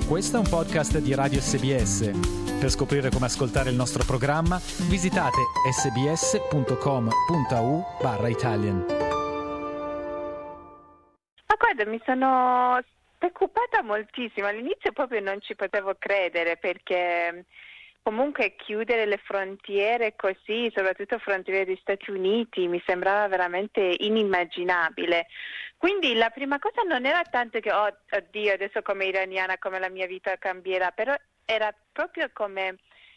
Questo è un podcast di Radio SBS. Per scoprire come ascoltare il nostro programma, visitate sbs.com.au/Italian. Ma guarda, mi sono preoccupata moltissimo. All'inizio proprio non ci potevo credere, perché comunque chiudere le frontiere così, soprattutto frontiere degli Stati Uniti, mi sembrava veramente inimmaginabile. Quindi la prima cosa non era tanto che, oddio, adesso come iraniana, come la mia vita cambierà, però era proprio come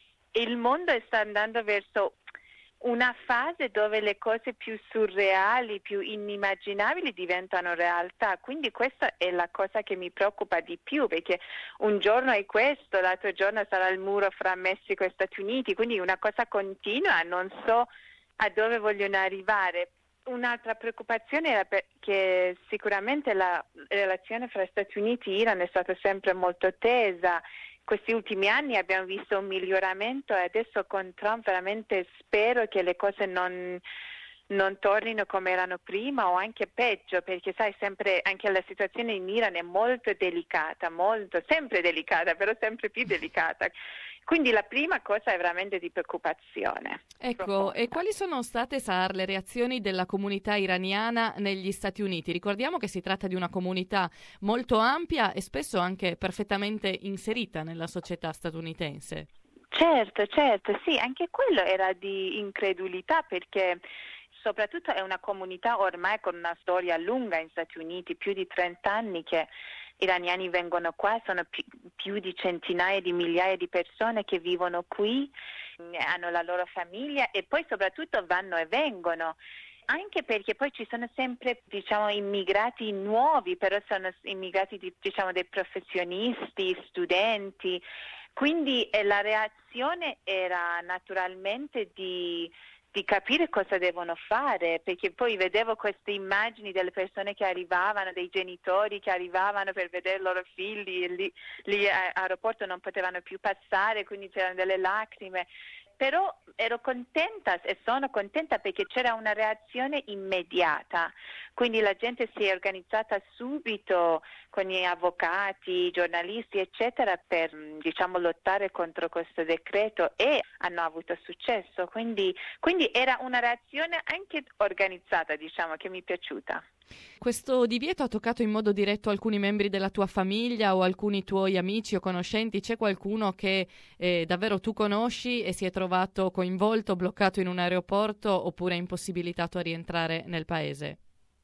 il mondo sta andando verso una fase dove le cose più surreali, più inimmaginabili diventano realtà. Quindi questa è la cosa che mi preoccupa di più, perché un giorno è questo, l'altro giorno sarà il muro fra Messico e Stati Uniti, quindi una cosa continua, non so a dove vogliono arrivare. Un'altra preoccupazione era che sicuramente la relazione fra Stati Uniti e Iran è stata sempre molto tesa. Questi ultimi anni abbiamo visto un miglioramento e adesso con Trump veramente spero che le cose non tornino come erano prima o anche peggio, perché sai, sempre anche la situazione in Iran è molto delicata, sempre delicata, però sempre più delicata. Quindi la prima cosa è veramente di preoccupazione. Ecco, profonda. e quali sono state, Sahar, le reazioni della comunità iraniana negli Stati Uniti? Ricordiamo che si tratta di una comunità molto ampia e spesso anche perfettamente inserita nella società statunitense. Certo, sì, anche quello era di incredulità, perché soprattutto è una comunità ormai con una storia lunga in Stati Uniti, più di 30 anni che iraniani vengono qua, sono più di centinaia di migliaia di persone che vivono qui, hanno la loro famiglia e poi soprattutto vanno e vengono. Anche perché poi ci sono sempre, immigrati nuovi, però sono immigrati, dei professionisti, studenti. Quindi la reazione era naturalmente di capire cosa devono fare, perché poi vedevo queste immagini delle persone che arrivavano, dei genitori che arrivavano per vedere i loro figli, e lì all'aeroporto non potevano più passare, quindi c'erano delle lacrime. Però ero contenta e sono contenta perché c'era una reazione immediata, quindi la gente si è organizzata subito con gli avvocati, i giornalisti eccetera per lottare contro questo decreto e hanno avuto successo, quindi era una reazione anche organizzata, che mi è piaciuta. Questo divieto ha toccato in modo diretto alcuni membri della tua famiglia o alcuni tuoi amici o conoscenti? C'è qualcuno che davvero tu conosci e si è trovato coinvolto, bloccato in un aeroporto oppure impossibilitato a rientrare nel paese?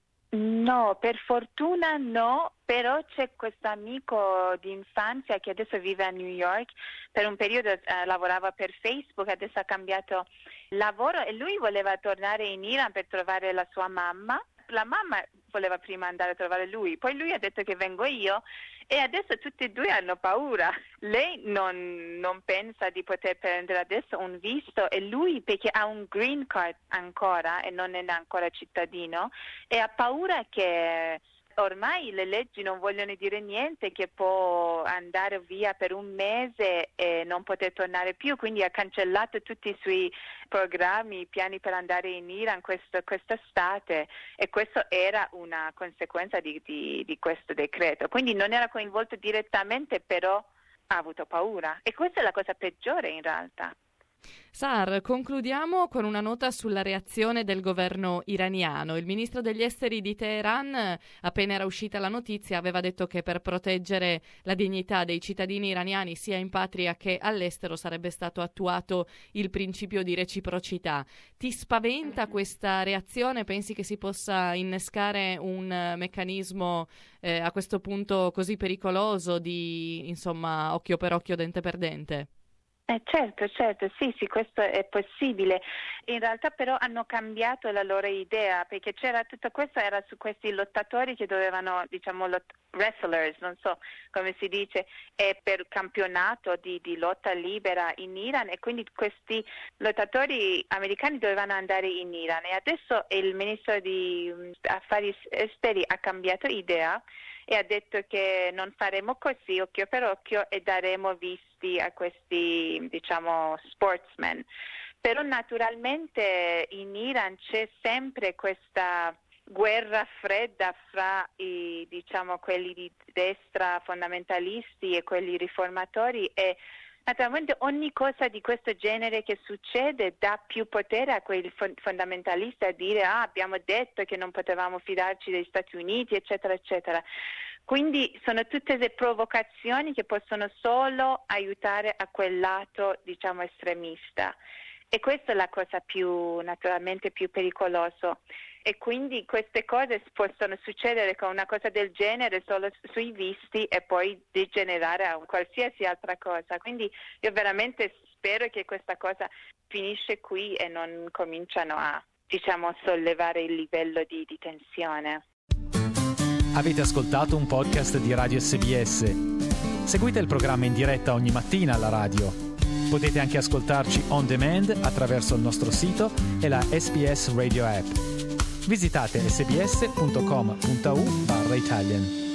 No, per fortuna no, però c'è questo amico di infanzia che adesso vive a New York, per un periodo lavorava per Facebook, adesso ha cambiato lavoro e lui voleva tornare in Iran per trovare la sua mamma. La mamma voleva prima andare a trovare lui, poi lui ha detto che vengo io e adesso tutti e due hanno paura. Lei non pensa di poter prendere adesso un visto e lui, perché ha un green card ancora e non è ancora cittadino, e ha paura che ormai le leggi non vogliono dire niente, che può andare via per un mese e non poter tornare più, quindi ha cancellato tutti i suoi programmi, piani per andare in Iran quest'estate e questo era una conseguenza di questo decreto. Quindi non era coinvolto direttamente, però ha avuto paura e questa è la cosa peggiore in realtà. Sahar, concludiamo con una nota sulla reazione del governo iraniano. Il ministro degli esteri di Teheran, appena era uscita la notizia, aveva detto che per proteggere la dignità dei cittadini iraniani sia in patria che all'estero sarebbe stato attuato il principio di reciprocità. Ti spaventa questa reazione? Pensi che si possa innescare un meccanismo a questo punto così pericoloso di, occhio per occhio, dente per dente? Certo, sì, questo è possibile. In realtà però hanno cambiato la loro idea, perché c'era tutto questo, era su questi lottatori che dovevano, wrestlers, non so come si dice, per campionato di lotta libera in Iran e quindi questi lottatori americani dovevano andare in Iran e adesso il ministro di affari esteri ha cambiato idea e ha detto che non faremo così occhio per occhio e daremo visti a questi sportsmen. Però naturalmente in Iran c'è sempre questa guerra fredda fra quelli di destra fondamentalisti e quelli riformatori, e naturalmente ogni cosa di questo genere che succede dà più potere a quei fondamentalisti a dire abbiamo detto che non potevamo fidarci degli Stati Uniti, eccetera, eccetera. Quindi sono tutte le provocazioni che possono solo aiutare a quel lato, estremista. E questa è la cosa naturalmente più pericolosa. E quindi queste cose possono succedere con una cosa del genere solo sui visti e poi degenerare a qualsiasi altra cosa. Quindi io veramente spero che questa cosa finisce qui e non cominciano a, sollevare il livello di tensione. Avete ascoltato un podcast di Radio SBS. Seguite il programma in diretta ogni mattina alla radio. Potete anche ascoltarci on demand attraverso il nostro sito e la SBS Radio app. Visitate sbs.com.au/Italian.